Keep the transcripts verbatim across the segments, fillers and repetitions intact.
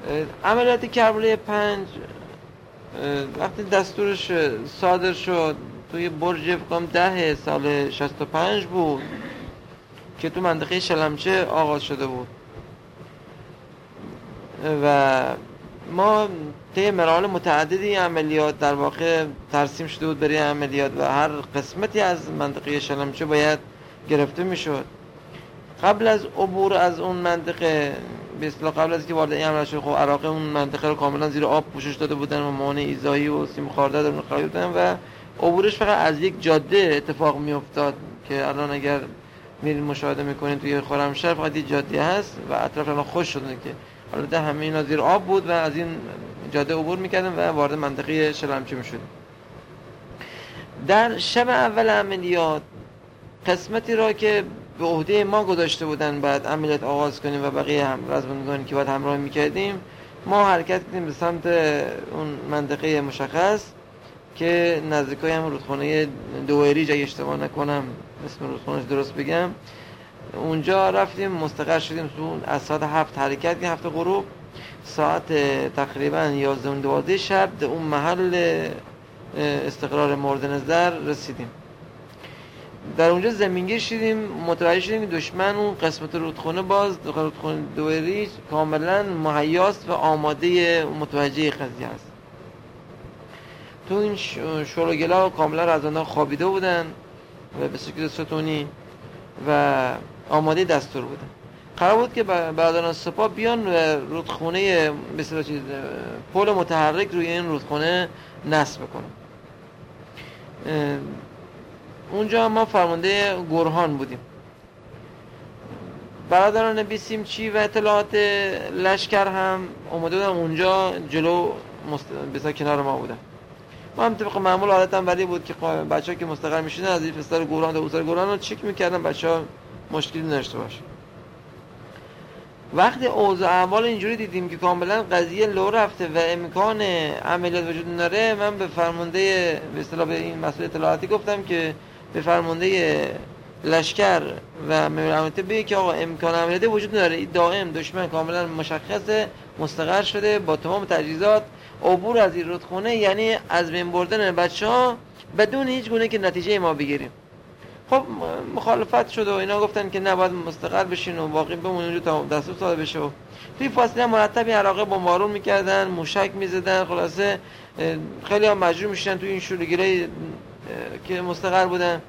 عملیات کربلای پنج وقتی دستورش صادر شد توی برج فکرم ده سال شصت و پنج بود که تو منطقه شلمچه آغاز شده بود و ما طی مراحل متعددی عملیات در واقع ترسیم شده بود برای عملیات و هر قسمتی از منطقه شلمچه باید گرفته میشد. قبل از عبور از اون منطقه، به اصطلاح قبل از که وارد این عملیات شد، خب عراق اون منطقه رو کاملا زیر آب پوشش داده بودن و مانع ایذایی و سیم خاردار در اون قرار بودن و عبورش فقط از یک جاده اتفاق میافتاد که الان اگر میرین مشاهده میکنین توی خرمشهر فقط یک جاده هست و اطراف الان خوش شده که البته همه اینا زیر آب بود و از این جاده عبور میکردن و وارد منطقه شلمچه میشدن. در شب اول عملیات قسمتی را که به عهده ما گذاشته بودن بعد عملیات آغاز کنیم و بقیه هم رزمندگانی که باید همراه میکردیم، ما حرکت کردیم به سمت اون منطقه مشخص که نزدیکای هم رودخانه دوئریج اگه اشتباه نکنم اسم رودخانه‌اش درست بگم، اونجا رفتیم مستقر شدیم. تو از ساعت هفت حرکت کردیم، هفت غروب، ساعت تقریبا یازده و دوازده شب به اون محل استقرار مورد نظر رسیدیم. در اونجا زمینگیر شدیم، متوجه شدیم که دشمن اون قسمت رودخانه باز رودخانه دوئریج کاملا مهیاست و آماده متوجه قضیه است. تو این شلوگلا کاملا رزمندان خوابیده بودن و به شکل ستونی و آماده دستور بودن. قرار بود که برادران سپاه بیان و رودخانه به اصطلاح چیز پل متحرک روی این رودخانه نصب کنن. اونجا ما فرمانده گرهان بودیم. برادران بیسیمچی و اطلاعات لشکر هم اومده بودن اونجا جلو مست... بسیار کنار ما بودن. ما هم طبق معمول عادتا ولی بود که بچه‌ها که مستقر میشدن از این فستار گرهان تا اوسر گرهان رو چک میکردن بچه‌ها مشکلی نداشته باشه. وقتی اوضاع احوال اینجوری دیدیم که کاملا قضیه لو رفته و امکان عملیات وجود نداره، من به فرمانده به اصطلاح به این مسئول اطلاعاتی گفتم که به فرمانده لشکر و مامور امنیتی بگه که آقا امکان عملیاتی وجود نداره، این دائم دشمن کاملا مشخصه مستقر شده با تمام تجهیزات، عبور از این رودخانه یعنی از بین بردن بچه‌ها بدون هیچ گونه که نتیجه ما بگیریم. خب مخالفت شد و اینا گفتن که نه باید مستقر بشین و باقی بمون اونجا تا دستور صادر بشه. و توی فاصله مرتبی عراقی بمبارون میکردن، موشک میزدن، خلاصه خیلی هم مجبور میشن توی این شلوگیری که مستقر بودن.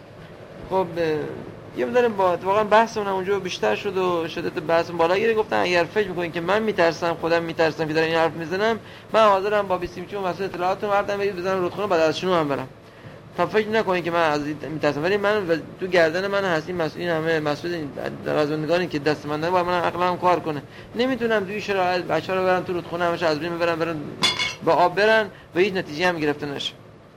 خب یه مدارم با واقعا بحثمون اونجا بیشتر شد و شدت بحث بالا گیره. گفتن اگر فکر میکنین که من میترسم، خودم میترسم که دارم این حرف میزنم، من حاضرم با بیسیمچی و مسئول اطلاعات مردم برید بزنم رودخانه بعد از شنو هم برم، تا فکر نکنین که من از میترسم. ولی من تو گردن من هستین مسئولین، همه مسئول رزمندگانی که دست من دارن، باید من عقلم کار کنه. نمیتونم توی شرایط بچه‌ها رو برن تو رودخانه همش از بین ببرن برن با آب برن و هیچ نتیجه هم گرفته نشه.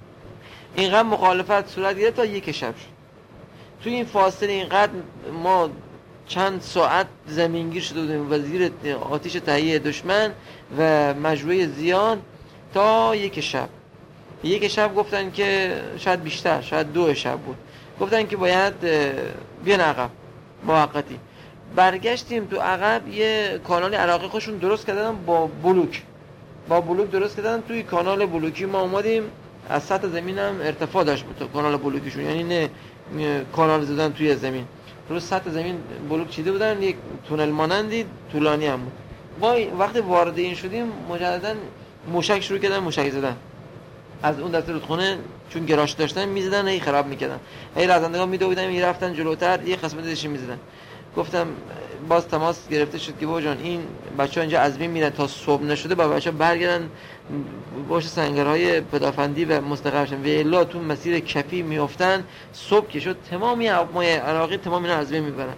اینقدر مخالفت صورت گرفت تا یک شب شد. توی این فاصله اینقدر ما چند ساعت زمینگیر شده بودیم و زیر آتش تهیه دشمن و مجموعه زیان تا یک شب. یک شب گفتن که شاید بیشتر، شاید دو شب بود، گفتن که باید بیان عقب موقتی. برگشتیم تو عقب، یه کانال عراقی خودشون درست کردن با بلوک با بلوک درست کردن. توی کانال بلوکی ما اومدیم، از سطح زمین هم ارتفاع داشت بود کانال بلوکیشون، یعنی نه کانال زدن توی زمین، رو سطح زمین بلوک چیده بودن، یک تونل مانندی طولانی هم بود. ما وقتی وارد این شدیم مجددا موشک شروع کردن موشک زدن از اون دسته رودخانه، چون گراش داشتن میزدن، هی خراب میکردن، هی رزمندگان میدویدن میرفتن جلوتر، یه قسمت دیگه میزدن. گفتم باز تماس گرفته شد که بابا جان این بچه‌ها اینجا از بین میرن تا صبح نشده با بچه‌ها برگردن باشه سنگرهای پدافندی و مستقر شدن، و الا تو مسیر کپی میافتن، صبح که شد تمامی مای عراقی تمام اینا از بین میبرن.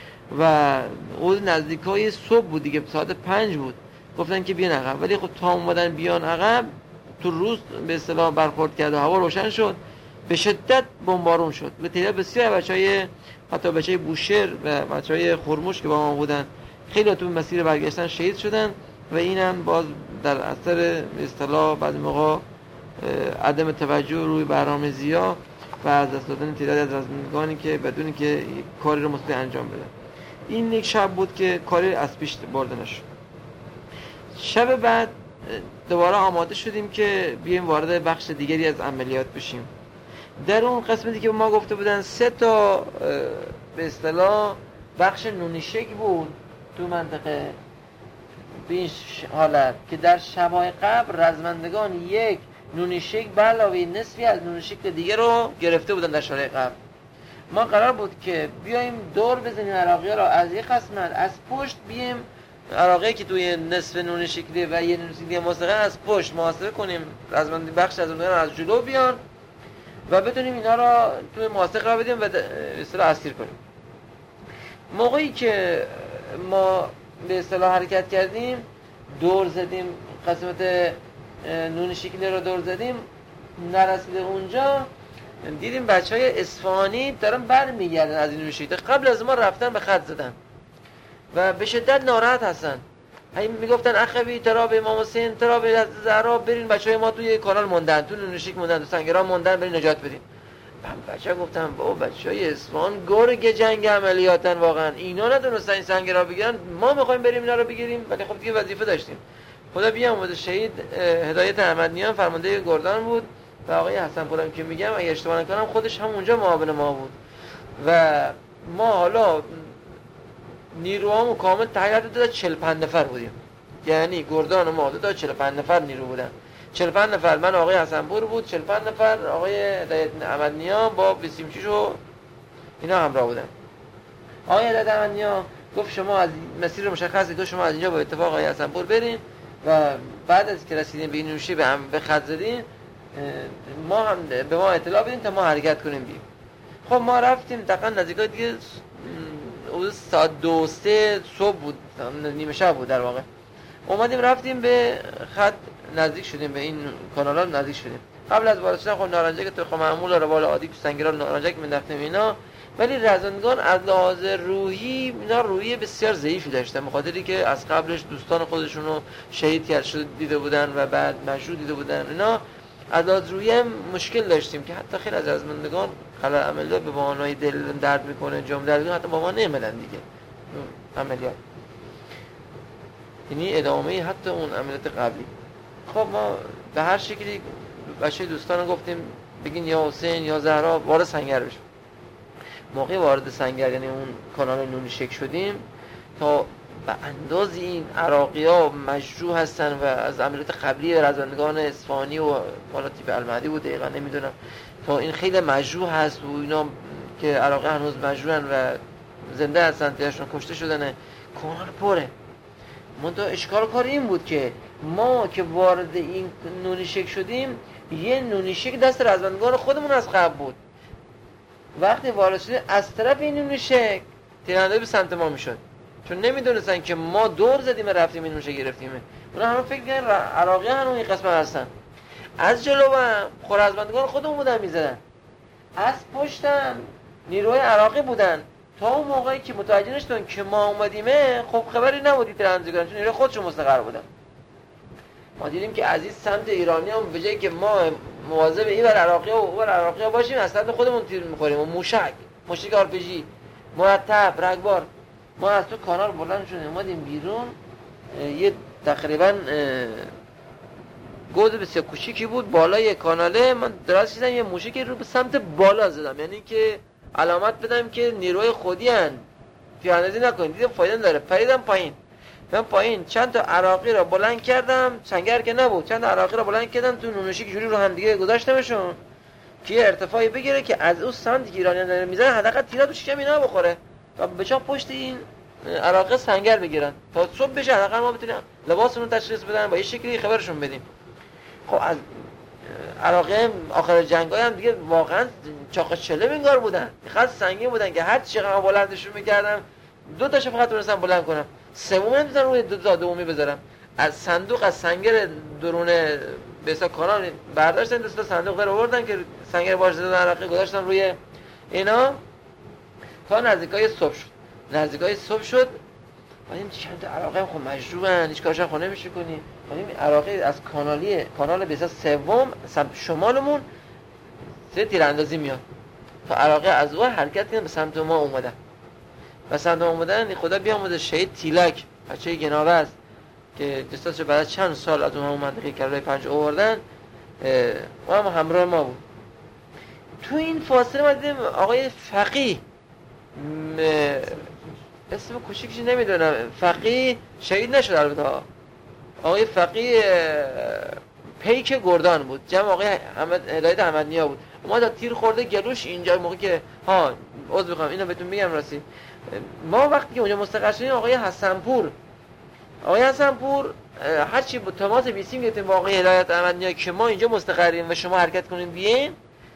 و اون نزدیکای صبح بود دیگه، ساعت پنج بود، گفتن که بیان عقب. ولی خب تا اومدن بیان عقب تو روز به اصطلاح برخورد کرد و هوا روشن شد، به شدت بمبارون شد و تعداد بسیار بچهای حتی بچهای بوشهر و بچهای خرموش که با ما بودن خیلی تو مسیر برگشتن شهید شدن. و اینم باز در اثر به اصطلاح بعضی موقع عدم توجه روی برنامه‌ریزی‌ها و از دست دادن تعدادی از رزمندگانی که بدون که کاری رو مستقیم انجام بدن. این یک شب بود که کاری از پیش برده نشد. شب بعد دوباره آماده شدیم که بیایم وارد بخش دیگری از عملیات بشیم. در اون قسمتی که ما گفته بودن سه تا به اصطلاح بخش نونیشک بود تو منطقه به این حالت که در شب‌های قبل رزمندگان یک نونیشک به علاوه نصفی از نونیشک دیگه رو گرفته بودن در شب‌های قبل. ما قرار بود که بیایم دور بزنیم عراقی‌ها را از یک قسمت از پشت بیایم عراقی که توی نصف نون شکلی و یه نون شکلی مسلقه از پشت محاصره کنیم، رزمندی بخش از اونها از جلو بیان و بتونیم اینا را توی محاصره قرار بدیم و به اصطلاح اسیر کنیم. موقعی که ما به اصطلاح حرکت کردیم دور زدیم قسمت نون شکلی رو دور زدیم، نرسیده اونجا دیدیم بچهای اصفهانی دارن برمیگردن از این نون شکلی، قبل از ما رفتن به خط زدن و به شدت ناراحت هستن. هی میگفتن اخوی تراب امام حسین تراب زهرا برین، بچهای ما توی کانال موندن، تو نونشیک موندن، تو سنگرام موندن، برین نجات بدین. من بچه‌ها گفتم بابا بچهای اصفهان گرگ جنگ عملیاتن، واقعا اینا ندونستن این سنگرا بگیرن، ما میخوایم بریم اینا رو بگیریم، ولی خب دیگه وظیفه داشتیم. خدا بیامرزه شهید هدایت احمدنیان فرمانده گردان بود و آقای حسن پورم که میگم اگه اشتباه نکنم خودش هم اونجا معاون ما بود و ما حالا نیروهامو کامل تحلیل داد چهل و پنج نفر بودیم، یعنی گردان ما داد چهل و پنج نفر نیرو بودن. چهل و پنج نفر من آقای حسنپور بود، چهل و پنج نفر آقای هدایت احمدنیان با بیست و شش و اینا همراه بودن. آقای هدایت احمدنیان گفت شما از مسیر مشخصی که شما از اینجا با اتفاق آقای حسنپور برین و بعد از که رسیدیم به این نوشی به هم به خط زدین ما هم به ما اطلاع بدین تا ما حرکت کنیم بیم. خب ما رفتیم دقیقاً نزدیکای دیگه ساعت دو سه صبح بود، نیمه شب بود در واقع. اومدیم رفتیم به خط نزدیک شدیم، به این کانالا نزدیک شدیم. قبل از وارد شدن خب نارنجک تو خب معمول روال عادی تو سنگران نارنجک مینداختیم اینا، ولی رزمندگان از لحاظ روحی اینا روحی بسیار ضعیفی داشتن، بخاطری که از قبلش دوستان خودشون رو شهید کرد شده دیده بودن و بعد مشهود دیده بودن اینا، از لحاظ روحی هم مشکل داشتیم که حتی خیلی از رزمندگان خلال عملیات به بهانه‌ی دل درد میکنه جام درد میکنه، حتی با ما نمیدن دیگه عملیات، یعنی ادامه حتی اون عملیات قبلی. خب ما به هر شکلی بچه دوستان گفتیم بگین یا حسین یا زهرا وارد سنگر بشیم. موقع وارد سنگر یعنی اون کانال نونیشک شدیم تا به انداز این عراقی ها مجروح هستن و از عملیات قبلی رزمندگان اصفهانی و مالا تیپ المهدی بود دقیقا نمیدونم، تا این خیلی مجروح هست و اینا که عراقی هنوز مجروحن و زنده هستن تیهشون کشته شدنه، کانال پره. منتها اشکال کار این بود که ما که وارد این نونیشک شدیم یه نونیشک دست رزمندگان خودمون از قبل بود، وقتی وارد شدیم از طرف این نونیشک تیراندازی به سمت ما میشد، چون نمیدونستن که ما دور زدیم رفتیم این نونیشک گرفتیم. اونا همه فکر کردن عراقی هنوز این قسمت هستن. از جلو هم خورزمندگان خودمون بودن میزدن، از پشتم نیروی عراقی بودن. تا اون موقعی که متوجه نشدن که ما اومدیمه خب خبری نبودی تیراندازیگان، چون نیروی خودشون مستقر بودن. ما دیدیم که از این سمت ایرانی هم به جایی که ما مواظب این بر عراقی و اون بر عراقی باشیم از سمت خودمون تیر میخوریم و موشک موشک آر پی جی مرتب رگبار. ما از تو کانال بلند شدیم اومدیم بیرون، یه تقریبا گود بسیار کوچیکی بود بالای کاناله، من دراز کشیدم یه موشکی رو به سمت بالا زدم، یعنی که علامت بدم که نیروی خودی هن تیراندازی نکنید. دیدم فایده نداره، پریدم پایین. من پایین چند تا عراقی را بلند کردم، سنگر که نبود، چند تا عراقی را بلند کردم تو نونشک جوری رو هم دیگه گذاشتمشون که یه ارتفاعی بگیره که از اون سمتی که ایرانیان دارن میزنن حداقل تیرا تو شکم اینا بخوره تا بچا پشت این عراقی سنگر بگیرن تا صبح بشه حداقل ما بتونیم لباسمون تشخیص بدن با یه شکلی خبرشون بدیم. خب از عراقی آخر جنگای هم دیگه واقعا چاق چله انگار بودن، خیلی سنگین بودن که هر چقدر بلندشون میکردم دو تاش فقط تونستم بلند کنم، سومی نمیتونم روی دو تا دومی بذارم. از صندوق از سنگر درونه به حساب کانال برداشتن، دو تا صندوق در آوردن که سنگر باش زدن عراقی گذاشتن روی اینا تا نزدیکای صبح شد. نزدیکای صبح شد بعدیم چند تا عراقی هم خب مجروحن هیچ کارش هم نمیشه کنی. بعدیم عراقی از کانالی کانال به حساب سوم سمت شمالمون سه تیراندازی میاد تا عراقی از اون حرکت کردن به سمت ما اومدن و سمت ما اومدن. خدا بیامرزه شهید تیلک بچه گناوه است که جسدش بعد چند سال از اون همون منطقه کرده پنج آوردن، اون هم همراه ما بود. تو این فاصله ما دیدیم آقای فقیه، اسم کوچیکش نمیدونم، فقیه شهید نشد البته، آقای فقیه پیک گردان بود، جمع آقای احمد هدایت احمدنیا بود. ما دا تیر خورده گلوش اینجا، موقعی که ها عذر میخوام اینو بهتون میگم راستی، ما وقتی که اونجا مستقر شدیم آقای حسنپور آقای حسنپور هرچی با تماس بیسیم گرفتیم با آقای هدایت احمدنیا که ما اینجا مستقریم و شما حرکت کنیم بیاین،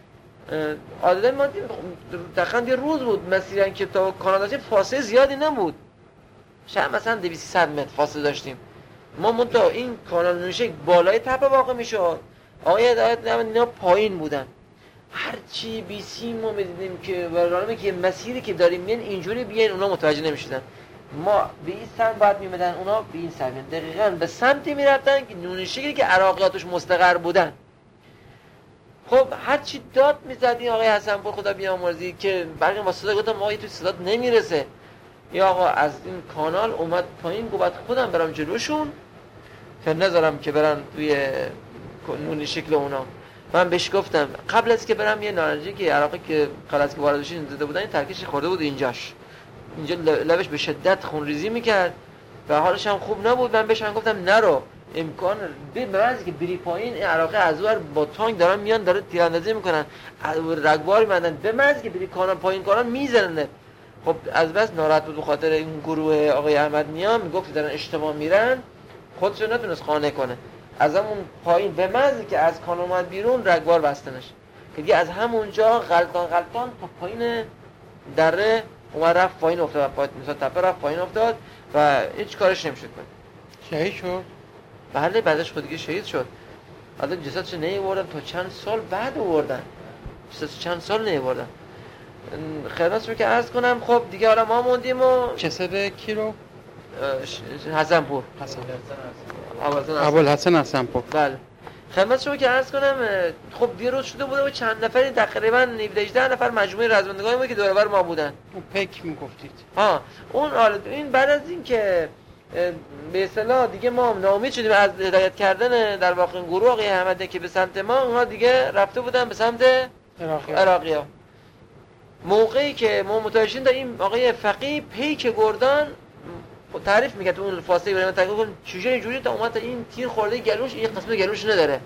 عادتا ما دقیقاً یه روز بود مسیرن که تا کانادا فاصله زیادی نبود، شاید مثلا دویست سیصد متر فاصله داشتیم. ما منتها این کانال نوشک بالای تپه واقع میشد، آقای هدایت احمدنیا پایین بودن. هرچی بیسیم ما میدیدیم که برنامه که مسیری که داریم میان اینجوری بیان، اونا متوجه نمیشدن. ما به این سمت باید میمدن، اونا به این سمت، دقیقاً به سمتی میرفتن که نونشکلی که عراقیاتش مستقر بودن. خب هرچی داد میزدیم آقای حسنپور خدا بیامرزی که برقی ما صدا گفتم آقای تو صدات نمیرسه، یا آقا از این کانال اومد پایین، گفت خودم برم جلوشون که نذارم که برن توی نونی شکل اونا. من بهش گفتم قبل از که برم یه نارنجی که عراقی که قبل از که وارد بشین زده بودن، این ترکش خورده بود اینجاش، اینجا لبش به شدت خونریزی میکرد و حالش هم خوب نبود. من بهش گفتم نرو، امکان به مرزی که بری پایین، این عراقی از اون با تانک دارن میان، داره تیراندازی میکنن، رگباری میندن، به مرزی که بری کانال پایین کانال میزنن. خب از بس ناراحت بود بخاطر این گروه آقای احمدنیا، میگفت دارن اشتباه میرن، خودش رو نتونست قانع کنه. از همون پایین به مرزی که از کانال اومد بیرون رگبار بستنش، که دیگه از همونجا غلطان غلطان تا پایین دره اومد رفت پایین افتاد، مثلا تپه رفت پایین افتاد و هیچ کارش نمیشد کنه. شهید شد؟ بله بعدش خود دیگه شهید شد. البته جسدش نیاوردن تا چند سال بعد آوردن، جسدش چند سال نیاوردن. خدمتتون رو که عرض کنم، خب دیگه حالا ما موندیم و جسد کی رو؟ حسنپور حسن ابوالحسن حسنپور. بله خدمتتون رو که عرض کنم، خب دیگه روز شده بوده و چند نفری تقریبا هفده هجده نفر مجموعه رزمندگان ما که دور و بر ما بودن. اون پیک میگفتید؟ ها اون حالا این بعد از این که به اصطلاح دیگه ما ناامید شدیم از هدایت کردن در واقع گروه آقای احمدی که به سمت ما، اونها دیگه رفته بودن به سمت عراقی‌ها. موقعی که ما متوجه شدیم این آقای فقیه پیک گردان تعریف میگه، تو اون فاصله برای من تعریف کن چجوری اینجوری تا اومد این تیر خورده گلوش، این قسمت گلوش نداره،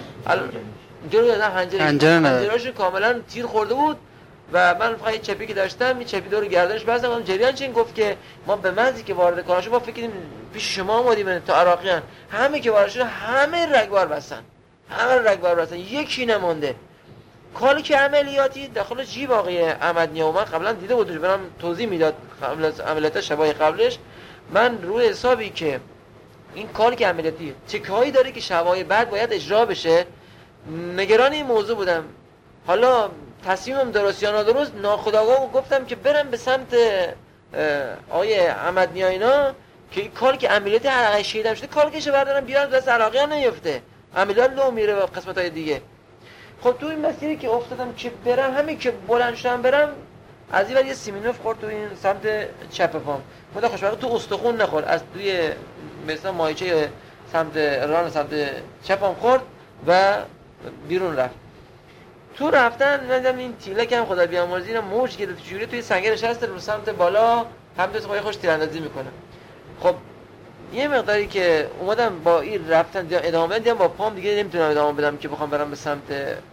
جلو دادن حنجره حنجره‌اش کاملا تیر خورده بود و من فقط چپی که داشتم این چپی دور گردنش بستم. اون جریان چین گفت که ما به محضی که وارد کانال شدیم ما فکر کردیم پیش شما اومدیم تا عراقیان، همه که وارد شدن همه رگبار بستن، همه رگبار بستن، یکی نمونده. کاری که عملیاتی داخل جیب آقای احمدنیا، من قبلا دیده بودم برام توضیح میداد قبل از عملیات شبای قبلش، من روی حسابی که این کاری که عملیاتی چکایی داره که شبای بعد باید اجرا بشه نگران این موضوع بودم. حالا تصمیمم درست یا نادرست ناخودآگاه گفتم که برم به سمت آقای احمدنیا اینا که این کاری که عملیاتی عراقی شهیدم شده کاری که بردارم بیارن دست عراقی‌ها نیفته، عملیات لو میره به قسمت‌های دیگه. خب تو این مسیری که افتادم که برم، همین که بلند شدم برم از این ور یه سیمینوف خورد تو این سمت چپ پام، خدا خوشبختی تو استخون نخورد، از توی مثلا مایچه سمت ران سمت چپم خورد و بیرون رفت. تو رفتن دیدم این تیلک هم خدا بیامرزی اینا موج گرفت جوری توی سنگ نشسته رو سمت بالا، هم دست خودی خوش تیراندازی میکنه. خب یه مقداری که اومدم با این رفتن ادامه بدم با پام دیگه نمیتونم ادامه بدم که بخوام برم به سمت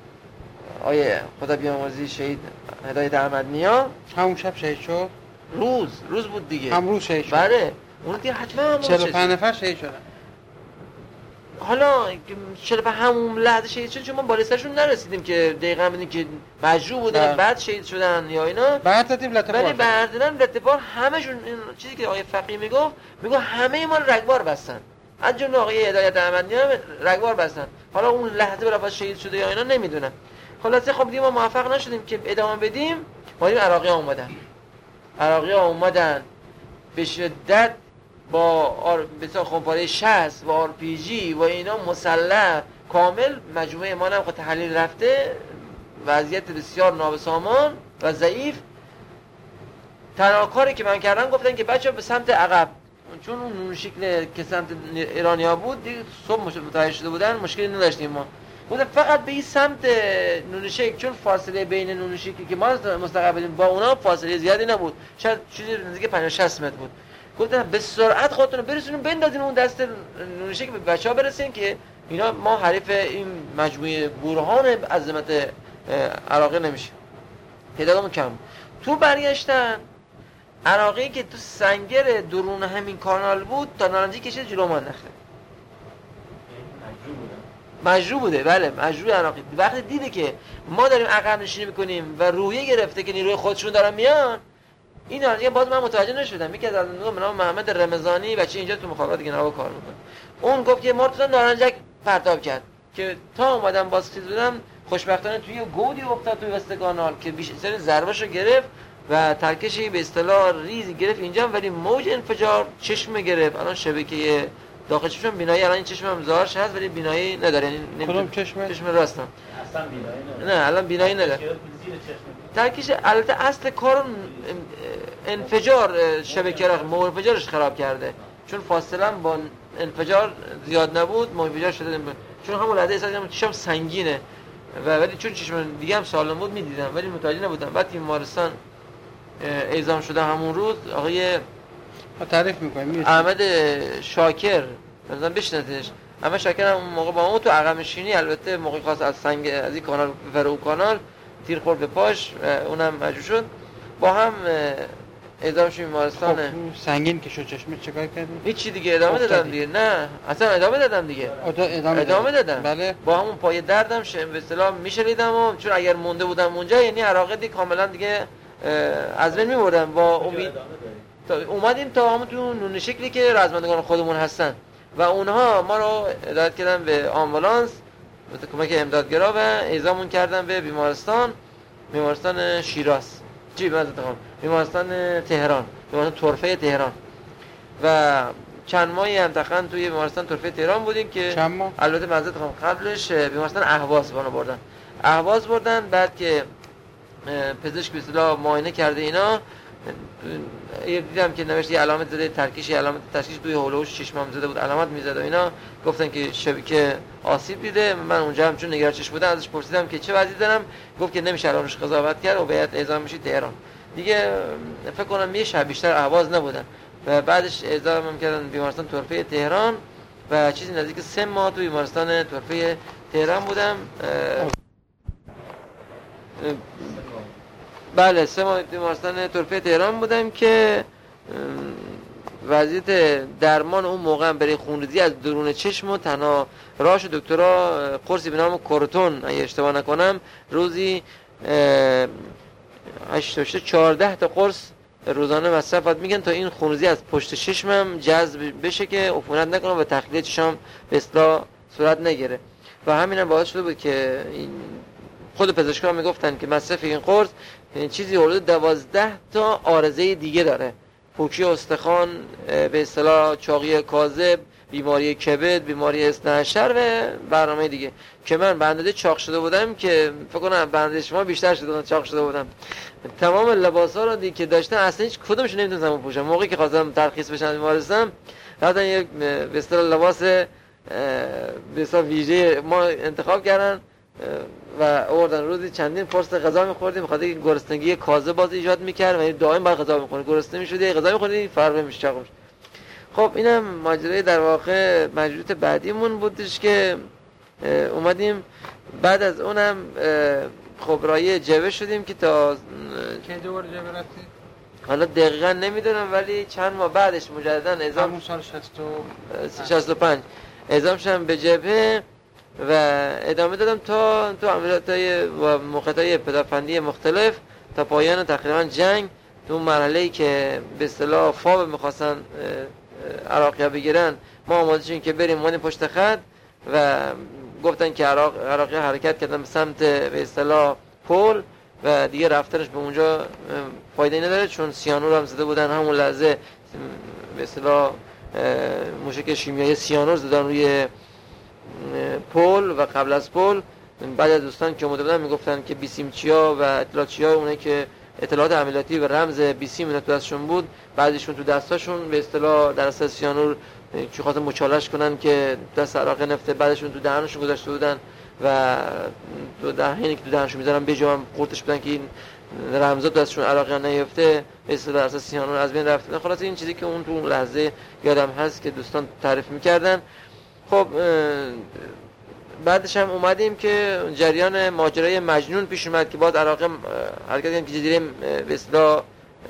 آیه خدا بیامرزی شهید هدایت احمدنیا. همون شب شهید شد؟ روز روز بود دیگه، هم روز شهید شد. بله اون دیگه حتما چهل و پنج نفر شهید شدن. حالا چرا به همون لحظه شهید شد چون ما بالستشون نرسیدیم که دقیقاً بدیم که مجروح بودن بعد شهید شدن یا اینا، بعد دادیم لطفار. ولی بعدن لطفار همشون این چیزی که آقای فقیه میگفت میگه همه ما رگبار بستن، از جمله آقای هدایت احمدنیا رگبار بستن. حالا اون لحظه بلافاصله شهید شده یا اینا نمیدونم. خلاصه خب دیگه ما موفق نشدیم که ادامه بدیم. ما دیدیم عراقی‌ها اومدن، عراقی‌ها اومدن به شدت با آر... بسیار خمپاره شصت و آر پی جی و اینا مسلح کامل. مجموعه ما هم خود تحلیل رفته، وضعیت بسیار نابسامان و ضعیف. تنها کاری که من کردم گفتن که بچه‌ها به سمت عقب چون اون نون شکل که سمت ایرانیا بود دیگه صبح متوجه شده بودن مشکلی نداشتیم ما. بوده فقط به این سمت نون شکل، چون فاصله بین نون شکلی که ما مستقبلیم با اونا فاصله زیادی نبود، شاید چیزی نزدیک پنجاه شصت متر بود. گفتن به سرعت خودتون برسونین بندازین اون دست نون شکل به بچه‌ها برسین که اینا ما حریف این مجموعه برهان عظمت عراقی نمیشه. پیدامون کم. تو برگشتن عراقی که تو سنگر درون همین کانال بود تا نارنجی کشید جلو ما نخته. مجروح بوده. بله مجروح عراقی. وقتی دیده که ما داریم عقب نشینی میکنیم و رویه گرفته که نیروی خودشون دارن میان، این نارنجی باز من متوجه نشدم. یکی از دوستان به نام محمد رمضانی بچه اینجا تو مخابرات گناوا کار میکنه، اون گفت که مرتضی نارنجک پرتاب کرد که تا اومدم باز چیز بودم خوشبختانه توی گودی افتاد توی وسط کانال که بیشتر ضربهشو گرفت و ترکشی به اصطلاح ریزی گرفت اینجا، ولی موج انفجار چشم گرفت. الان شبکه داخل چشم بینایی، الان این چشم هم ظاهرش هست ولی بینایی نداره. یعنی کدوم چشمه؟ چشم راستم اصلا بینایی نداره. نه الان بینایی نداره. ترکیش البته اصل کار انفجار شبکه را موج انفجارش خراب کرده، چون فاصله با انفجار زیاد نبود موج انفجار شده، چون همون لحظه احساس کردم چشم سنگینه و ولی چون چشم دیگه هم سالم بود میدیدم ولی متوجه نبودم. بعد بیمارستان اعزام شده همون روز آقای تعریف می‌کنیم احمد شاکر مثلا بشناسیش. اما شاکر هم موقع با اون تو عقب نشینی البته موقع خاص از سنگ از این کانال بفره اون کانال تیر خورد به پاش، اونم مجروح شد. با هم اعزام شد بیمارستان. خب سنگین که شد چشمت چیکار کردی؟ هیچ دیگه ادامه دادم دیگه. نه اصلا ادامه دادم دیگه. ادامه, ادامه دادم. بله. با همون پای دردم به اصطلاح میشلیدم و چون اگر مونده بودم اونجا یعنی عراقی دیگه کاملا دیگه از بین میبردم. با امید اومدیم تا همون تو نون شکلی که رزمندگان خودمون هستن و اونها ما رو هدایت کردن به آمبولانس به کمک امدادگرا و اعزامون کردن به بیمارستان بیمارستان شیراز چی بازم بیمارستان تهران، بیمارستان طرفه تهران. و چند ماهی منطقاً توی بیمارستان طرفه تهران بودیم که چند ماه؟ البته معذرت میخوام قبلش بیمارستان اهواز بانو بردن اهواز بردن بعد که پزشک به اصطلاح معاینه کرده اینا دیدم که نوشته یه علامت زده ترکیش، علامت تشخیص توی هولوش چشمم زده بود علامت میزد و اینا. گفتن که شبکه آسیب دیده. من اونجا هم چون نگران چشم بودم ازش پرسیدم که چه وضعی دارم، گفت که نمیشه الان روش قضاوت کرد و باید اعزام بشید تهران. دیگه فکر کنم یه شب بیشتر اهواز نبودن و بعدش اعزامم کردن بیمارستان طرفه تهران و چیزی نزدیک سه ماه تو بیمارستان طرفه تهران بودم. بله سه ماه بیمارستان طرفه تهران بودم که وضعیت درمان اون موقع برای خونریزی از درون چشم و تنها راهش دکترها قرصی به نام کورتون اگه اشتباه نکنم روزی هشت تا چهارده تا قرص روزانه مصرف میگن تا این خونریزی از پشت چشمم جذب بشه که عفونت نکنه و تخلیه چشم به اصطلاح صورت نگیره. و همین هم باعث شده بود که این خود پزشکان میگفتن که مصرف این قرص چیزی حدود دوازده تا عارضه دیگه داره، پوکی استخوان، به اصطلاح چاقی کاذب، بیماری کبد، بیماری اثناعشر و برنامه دیگه که من به اندازه چاق شده بودم که فکر کنم به اندازه شما بیشتر شده بودم چاق شده بودم. تمام لباسا رو دیگه که داشتم اصلا هیچ کدومش نمیتونستم بپوشم. موقعی که خواستم ترخیص بشم بیمارستان رفتن یک به اصطلاح لباس به اصطلاح ویژه ما انتخاب کردن و آوردن. روزی چندین فرصت غذا می‌خوردیم بخاطر اینکه گرسنگی کاذب باز ایجاد می‌کرد و دائم باید غذا می‌خورد، گرسنه می‌شدی غذا می‌خوردی فرق می‌شه چاق می‌شد. خب اینم ماجرای در واقع مجروح بعدیمون بودش که اومدیم بعد از اونم خب رای جبه شدیم که تا چه دوباره جبه رفتی؟ حالا دقیقا نمیدونم ولی چند ماه بعدش مجددا اعزام همون سال شصت و پنج اعزام شدم به جبهه و ادامه دادم تا تو عملیاتای و موقعیت‌های پدافندی مختلف تا پایان تقریبا جنگ. تو مرحله‌ای که به اصطلاح فاب می‌خواستن عراقی‌ها بگیرن ما آماده شدیم که بریم اون پشت خط و گفتن که عراق عراقی‌ها حرکت کردن به سمت به اصطلاح پل و دیگه رفتنش به اونجا فایده نداره چون سیانور هم زده بودن همون لحظه به اصطلاح موشک شیمیایی سیانور زدن روی پل و قبل از پل بعد از دوستان که اومده بودن میگفتن که بیسیمچیا و اطلاعاتچیا اونایی که اطلاعات عملیاتی و رمز بی سی اینا تو دستشون بود، بعضیشون تو دستاشون به اصطلاح در اساس سیانور چی خواستن مچالش کنن که دست عراق نفته، بعدشون تو دهنشون گذاشته بودن و تو دهنی که تو دهنشون میذارن به جام قورتش بدن که این رمزات دستشون عراقی نیفته، به اصطلاح اساس سیانور از بین رفته. خلاص این چیزی که اون تو اون لحظه یادم هست که دوستان تعریف میکردن. خب بعدش هم اومدیم که جریان ماجرای مجنون پیش اومد که بعد عراق حرکت کردن که جزیره به اصطلاح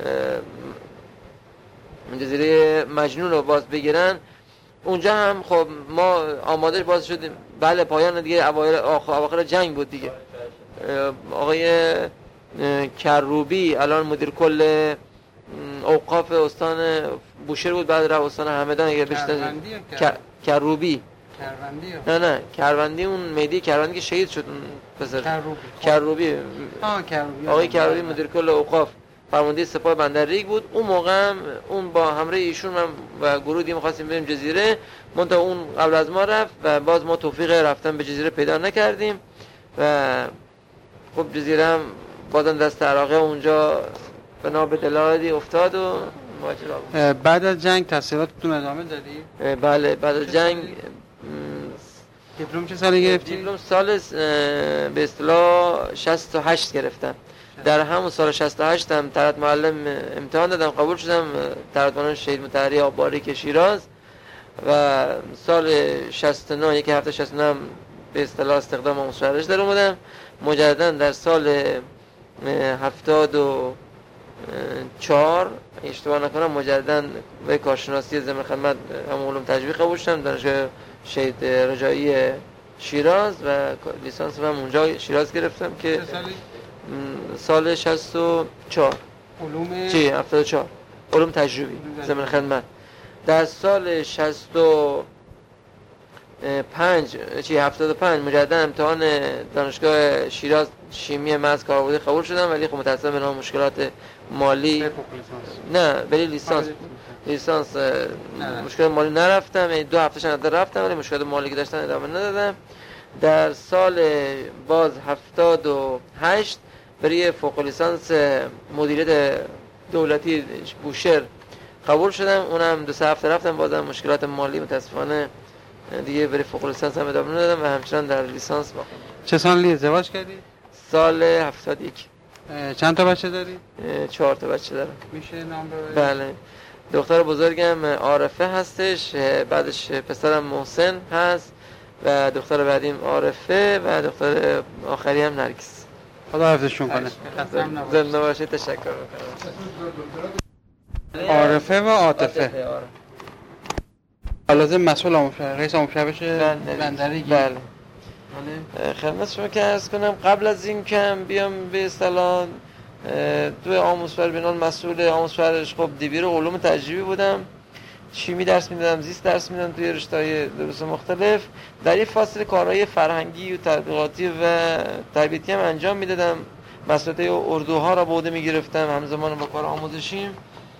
جزیره مجنون رو باز بگیرن. اونجا هم خب ما آماده باز شدیم. بله پایان دیگه اوایل اواخر جنگ بود دیگه. آقای کروبی الان مدیر کل اوقاف استان بوشهر بود، بعد رفت استان همدان. اگه بشناسید کروبی کروندی نه نه کروندی اون مهدی کروندی که شهید شد اون پسر کروبی کروبی آه کروبی آقای کروبی مدیر کل اوقاف فرمانده سپاه بندرریگ بود. اون موقع هم اون با همراه ایشون من و گروه دیگه می‌خواستیم بریم جزیره، منتها اون قبل از ما رفت و باز ما توفیق رفتن به جزیره پیدا نکردیم و خب جزیره هم بازم دست عراقی اونجا بنا به دلایلی افتاد و ماجرا. بعد از جنگ تحصیلاتتون ادامه دادی؟ بله بعد از جنگ دیپلم چه سالی گرفتی؟ دیپلم سال به اصطلاح شصت و هشت گرفتم. در همون سال شصت و هشت هم طلعت معلم امتحان دادم، قبول شدم، طلعت معلم شهید مطهری آب‌باریک شیراز. و سال شصت و نه یک هفته شصت و نه به اصطلاح استخدام آموزشپرورش در اومدم. مجددا در سال هفتاد و چهار اشتباه نکنم مجددا به کارشناسی ضمن خدمت هم علوم تجربی قبول شدم دانشگاه شهید رجایی شیراز و لیسانس هم اونجا شیراز گرفتم که سال شصت و چهار علوم چی هفتاد و چهار علوم تجربی ضمن خدمت. در سال شصت و پنج چی هفتاد و پنج مجددا امتحان دانشگاه شیراز شیمی محض کاربردی قبول شدم، ولی خب متأسفانه به دلیل مشکلات مالی نه ولی لیسانس لیسانس مشکل مالی نرفتم. دو هفته شنده رفتم ولی مشکلات مالی که داشتم ادامه ندادم. در سال باز هفتاد و هشت برای فوق لیسانس مدیریت دولتی بوشهر قبول شدم، اونم دو سه هفته رفتم، بازم مشکلات مالی متاسفانه دیگه برای فوق لیسانس هم ادامه ندادم و همچنان در لیسانس باقی. چه سالی ازدواج کردی؟ سال هفتاد و یک. چند تا بچه داری؟ چهار تا بچه دارم. میشه نام ببری؟ بله. دختر بزرگم عارفه هستش، بعدش پسرم محسن هست و دختر بعدیم عارفه و دختر آخری هم نرگس. خدا حفظشون کنه. زنده باشید. تشکر میکنم. عارفه و عاطفه. لازم مسئول آموزش رئیس آموزش بشه بندرریگ. بله. خدمت شما که عرض کنم قبل از این که هم بیام به اصطلاح توی آموزشگر بنال مسئول آموزشگرش خب دبیر علوم تجربی بودم، شیمی درس میدادم، زیست درس میدادم توی رشته‌های دروس مختلف. در این فاصله کارهای فرهنگی و تبلیغاتی و تربیتی هم انجام میدادم، مسئولیت اردوها را به عهده میگرفتم همزمان با کار آموزشیم.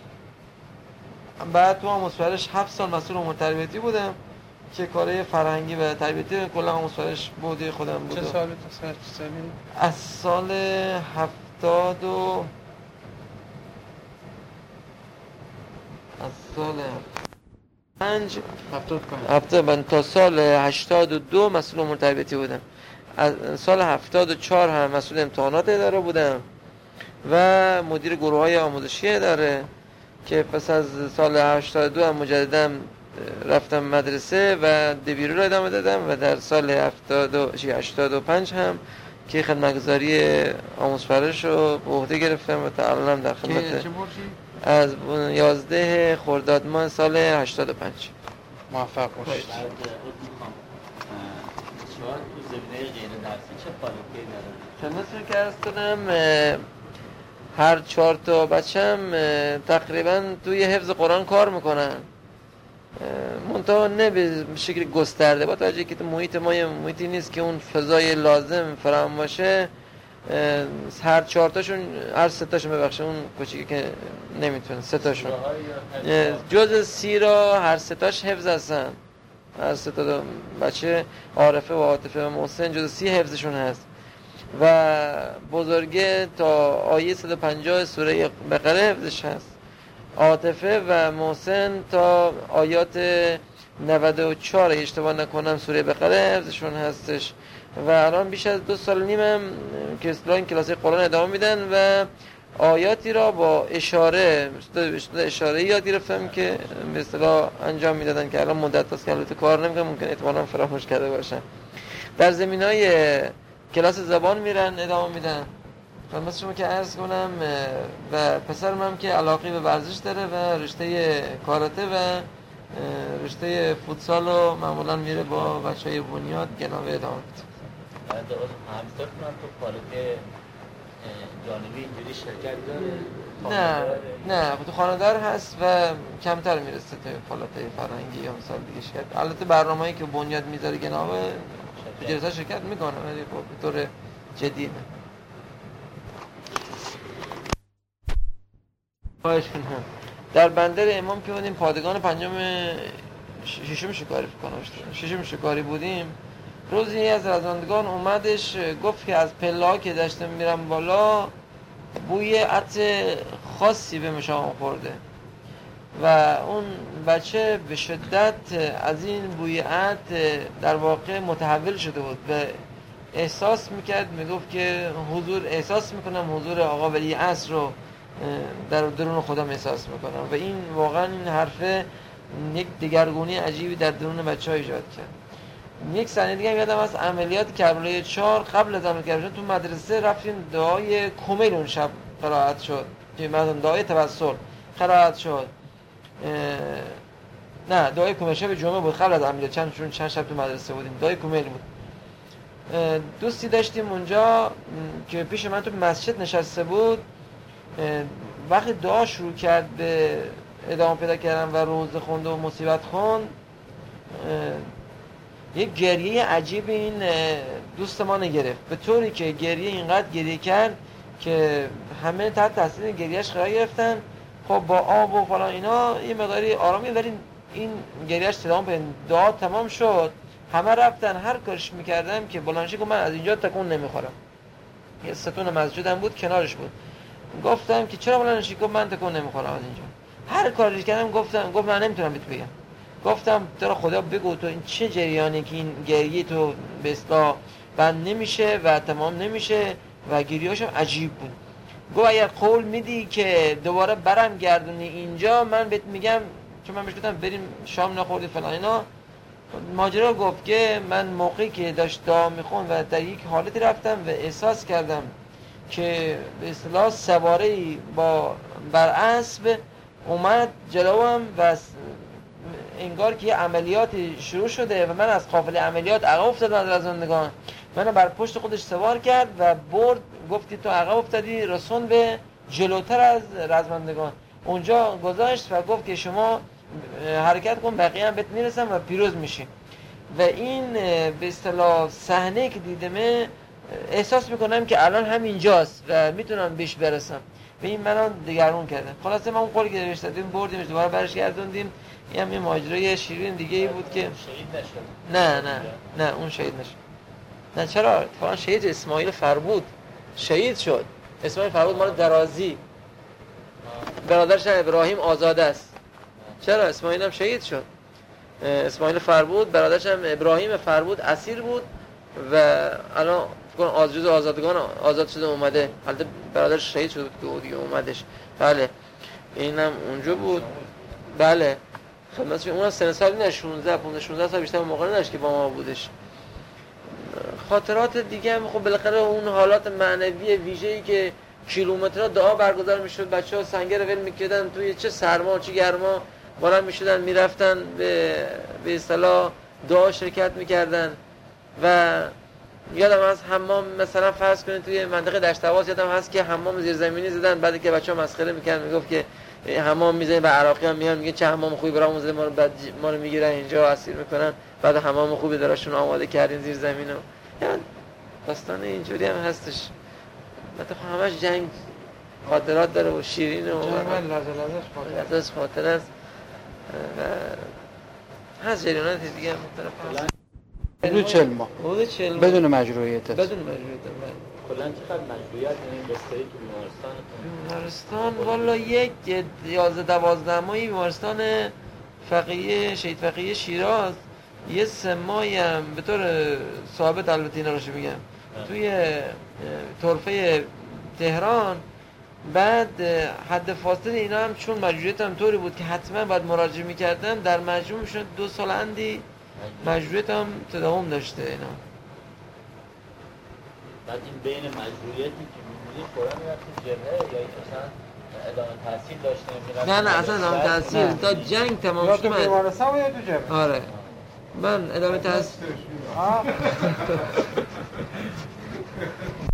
بعد تو آموزشگرش هفت سال مسئول امور تربیتی بودم که کارهای فرهنگی و تربیتی کلا آموزشگرش به عهده خودم بود. چه سالی تا چه سالی؟ از سال هفتاد و از سال پنج هفتاد هفتاد من تا سال هشتاد و دو مسئول امور تربیتی بودم. از سال هفتاد و چهار هم مسئول امتحانات اداره بودم و مدیر گروه‌های آموزشی اداره که پس از سال هشتاد و دو هم مجددا رفتم مدرسه و دبیری رو ادامه دادم و در سال هفتاد و هشتاد و پنج هم که خدمتگزاری آموزشپرورش رو به عهده گرفتم و تا الان در خدمت از یازده خرداد ماه سال هشتاد و پنج. موفق باشید. شما تو زمینه غیر درسی چه فعالیتی دارید؟ خدمتتون که عرض کنم هر چهار تا بچه‌م تقریبا توی حفظ قرآن کار میکنن، منتها نه به شکل گسترده، با توجه که محیط ما یه محیطی نیست که اون فضای لازم فراهم باشه. هر چهار تاشون هر سه تاشون ببخشید اون کوچیکی که نمیتونه سه تاشون جز سی را هر سه تاش حفظ هستن. هر سه تا بچه عارفه و عاطفه و محسن جز سی حفظشون هست. و بزرگه تا آیه صد و پنجاه سوره بقره حفظش هست. عاطفه و محسن تا آیات نود و چهار اشتباه نکنم سوره بقره حفظشون هستش و الان بیش از دو سال نیمم که اصطلاح این کلاس قرآن ادامه میدن و آیاتی را با اشاره اشاره یاد گرفتم که به اصطلاح انجام میدادن که الان مدت هست که البته کار نمیکنم، ممکن احتمالاً فراموش کرده باشن. در زمینای کلاس زبان میرن ادامه میدن. مثل شما که عرض کنم و پسرم هم که علاقه به ورزش داره و رشته کاراته و رشته فوتسال رو معمولا میره با بچهای بنیاد گناوه ادامه میده. همسر کنم تو کاراته جانبی اینجوری شرکت داره؟ نه نه تو خانه‌دار هست و کمتر میرسه تا فعالیت فرهنگی یا مثلا دیگه شرکت. البته برنامه‌ای که بنیاد میذاره گناوه جلسه شرکت میکنه ولی به طور جدی نه. خواهش کنم. در بندر امام که بودیم پادگان پنجم ششم شکاری کنم ششم شکاری بودیم، روزی از رزمندگان اومدش گفت که از پله‌ها که داشتم میرم بالا بوی عطر خاصی به مشام خورده و اون بچه به شدت از این بوی عطر در واقع متحول شده بود و احساس میکرد، میگفت که حضور احساس میکنم حضور آقا ولی عصر رو در درون خودم احساس میکنم و این واقعا این حرفه یک دگرگونی عجیبی در درون بچه‌ها ایجاد کرد. یک سنه دیگه یادم از عملیات کربلای چهار قبل از عملیات کربلای تو مدرسه رفتیم دعای کمیل اون شب قرائت شد که مردم دعای توسل قرائت شد. نه دعای کمیل شب جمعه بود قبل از عملیات، چند چون چند شب تو مدرسه بودیم دعای کمیل بود. دوستی داشتیم اونجا که پیش من تو مسجد نشسته بود، وقتی دعا شروع کرد به ادامه پیدا کردن و روزه خوند و مصیبت خوند، یک گریه عجیب این دوست ما نگرفت به طوری که گریه اینقدر گریه کرد که همه تحت تاثیر گریهش قرار گرفتن. خب با آب و فلان اینا یه مقداری آرامی، ولی این گریهش تمام به دعا تمام شد. همه رفتن هر کارش میکردم که بلانشی گفت من از اینجا تکون نمیخورم. یه ستون مسجدم بود کنارش بود، گفتم که چرا بلانشی؟ گفت من تکون نمیخورم از اینجا. هر کاری کردم گفتم گفت من نمیتونم بهت بگم. گفتم تو خدا بگو تو این چه جریانی که این گریه تو به اصطلاح بند نمیشه و تمام نمیشه و گریه‌اش هم عجیب بود. گفت اگر قول میدی که دوباره برم گردونی اینجا من بهت میگم، چون من بهش گفتم بریم شام نخوردی فلان اینا. ماجرا گفت که من موقعی که داشت دعا میخوند و در یک حالتی رفتم و احساس کردم که به اصطلاح سواره‌ای با بر اسب اومد جلوم و انگار که یه عملیاتی شروع شده و من از قافله عملیات عقب افتادم از رزمندگان. منو بر پشت خودش سوار کرد و برد، گفتی تو عقب افتادی رسون به جلوتر از رزمندگان. اونجا گذاشت و گفت که شما حرکت کن بقیه هم بهت میرسن و پیروز میشین. و این به اصطلاح صحنه که دیدم احساس میکنم که الان همینجاست و میتونم بهش برسم. به این منو دگرگون کرده. خلاصه ما اون قولی که نوشته بودیم بردیمش دوباره برش گردوندیم. این هم یه ماجرای شیرین دیگه ای بود که شهید نشد. نه نه نه اون شهید نشد. نه چرا؟ اتفاقا شهید اسماعیل فربود شهید شد. اسماعیل فربود مال درازی، برادرش ابراهیم آزاده است. چرا؟ اسماعیل هم شهید شد. اسماعیل فربود برادرش هم ابراهیم فربود اسیر بود و الان فکر کنم آزاد آزادگان آزاد شده اومده. البته برادرش شهید شد که دیگه اومدش. بله اینم اونجا بود. بله خدمتش اونم سن سال نه شانزده پانزده شانزده سال بیشتر موقع نداشت که با ما بودش. خاطرات دیگه هم خب بالاخره اون حالات معنوی ویژه‌ای که کیلومترها دعا برگزار میشد، بچه‌ها سنگر ول میکردن توی چه سرما چه گرما بارا میشدن میرفتن به به اصطلاح دعا شرکت میکردن. و یادم از حمام مثلا فرض کنید توی منطقه دشت هواس یادم هست که حمام زیرزمینی زدن، بعد که بچه‌ها مسخره میکردن میگفت که حمام میزنن و عراقی هم میان میگن چه حمام خوبی برامون زده، ما رو بعد ما رو میگیرن اینجا اسیر میکنن، بعد حمام خوبی دراشون آماده کردین زیر زمینو. یعنی داستان اینجوری هم هستش. مثلا همش جنگ خاطرات داره و شیرین و لحظه لحظه لحظه خاطر است و هست جریانات دیگه هم مختلف هست. حدود چهل ماه حدود چهل ماه بدون مجروحیت بدون مجروحیت. کلا چقدر مشروعیت این بستری تو بیمارستان بیمارستان والا یک یازده دوازده ماهی بیمارستان فقیه شهید فقیه شیراز یه سه ماهی هم به طور ثابت البته اینا روشو میگم توی طرفه تهران. بعد حد فاصله اینا هم چون مجبوریت هم طوری بود که حتما باید مراجعه میکردم در مجموع شد دو سال اندی مجبوریت هم تداوم داشته اینا. بعد این بین مجبوریتی که می‌بینی فوراً می‌رفتی جبهه یا این مثلا ادامه تحصیل داشته؟ نه نه اصلا ادامه تحصیل تا جنگ تمام شد. یا تو بیمارستان یا تو جبهه؟ آره من ادامه تحصیل